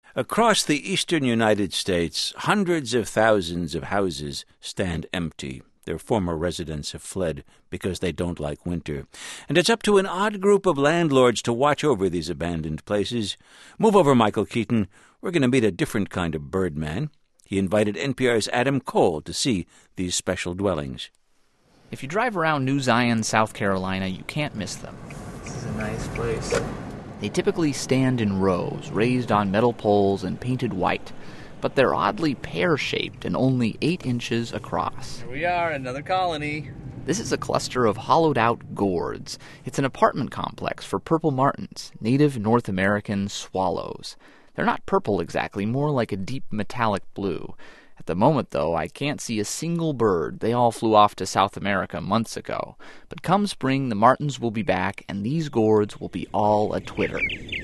Across the eastern United States, hundreds of thousands of houses stand empty. Their former residents have fled because they don't like winter. And it's up to an odd group of landlords to watch over these abandoned places. Move over, Michael Keaton. We're going to meet a different kind of birdman. He invited NPR's Adam Cole to see these special dwellings. If you drive around New Zion, South Carolina, you can't miss them. This is a nice place. They typically stand in rows, raised on metal poles and painted white, but they're oddly pear-shaped and only 8 inches across. Here we are, another colony. This is a cluster of hollowed-out gourds. It's an apartment complex for purple martins, native North American swallows. They're not purple exactly, more like a deep metallic blue. At the moment, though, I can't see a single bird. They all flew off to South America months ago. But come spring, the martins will be back, and these gourds will be all a-twitter.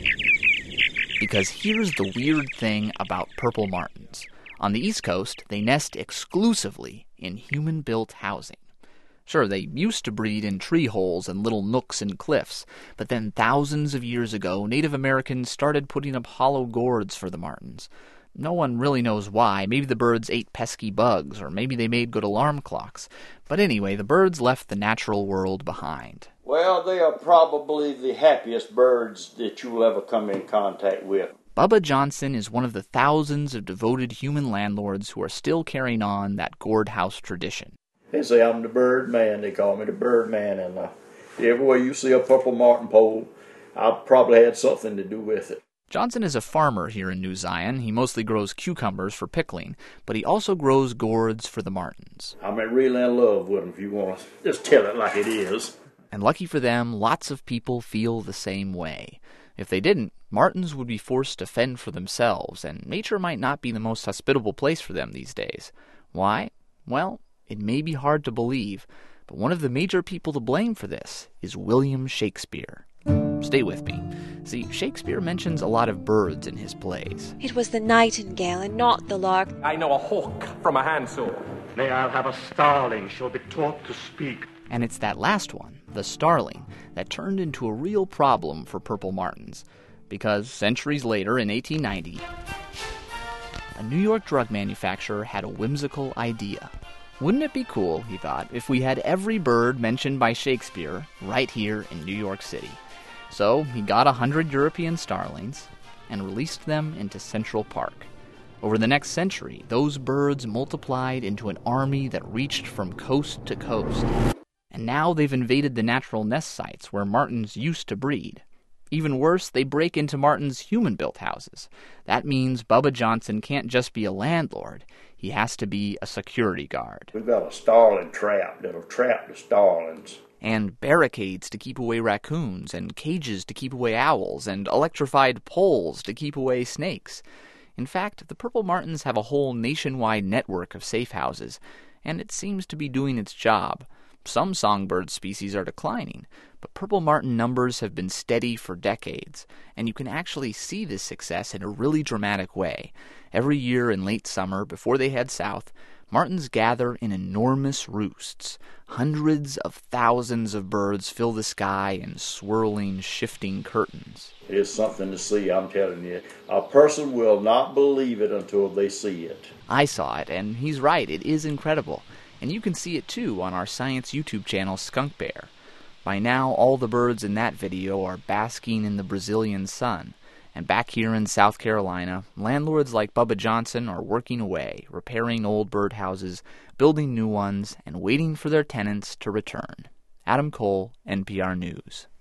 Because here's the weird thing about purple martins. On the East Coast, they nest exclusively in human-built housing. Sure, they used to breed in tree holes and little nooks and cliffs, but then thousands of years ago, Native Americans started putting up hollow gourds for the martins. No one really knows why. Maybe the birds ate pesky bugs, or maybe they made good alarm clocks. But anyway, the birds left the natural world behind. Well, they are probably the happiest birds that you will ever come in contact with. Bubba Johnson is one of the thousands of devoted human landlords who are still carrying on that gourd house tradition. They say I'm the bird man. They call me the bird man. And everywhere you see a purple martin pole, I probably had something to do with it. Johnson is a farmer here in New Zion. He mostly grows cucumbers for pickling, but he also grows gourds for the martins. I'm really in love with them, if you want to just tell it like it is. And lucky for them, lots of people feel the same way. If they didn't, martins would be forced to fend for themselves, and nature might not be the most hospitable place for them these days. Why? Well, it may be hard to believe, but one of the major people to blame for this is William Shakespeare. Stay with me. See, Shakespeare mentions a lot of birds in his plays. It was the nightingale and not the lark. I know a hawk from a handsaw. May I have a starling shall be taught to speak. And it's that last one, the starling, that turned into a real problem for purple martins. Because centuries later, in 1890, a New York drug manufacturer had a whimsical idea. Wouldn't it be cool, he thought, if we had every bird mentioned by Shakespeare right here in New York City? So he got 100 European starlings and released them into Central Park. Over the next century, those birds multiplied into an army that reached from coast to coast. And now they've invaded the natural nest sites where martins used to breed. Even worse, they break into martins' human-built houses. That means Bubba Johnson can't just be a landlord. He has to be a security guard. We've got a starling trap that'll trap the starlings. And barricades to keep away raccoons, and cages to keep away owls, and electrified poles to keep away snakes. In fact, the purple martins have a whole nationwide network of safe houses, and it seems to be doing its job. Some songbird species are declining, but purple martin numbers have been steady for decades, and you can actually see this success in a really dramatic way. Every year in late summer, before they head south, martins gather in enormous roosts. Hundreds of thousands of birds fill the sky in swirling, shifting curtains. It is something to see, I'm telling you. A person will not believe it until they see it. I saw it, and he's right, it is incredible. And you can see it too on our science YouTube channel, Skunk Bear. By now, all the birds in that video are basking in the Brazilian sun. And back here in South Carolina, landlords like Bubba Johnson are working away, repairing old birdhouses, building new ones, and waiting for their tenants to return. Adam Cole, NPR News.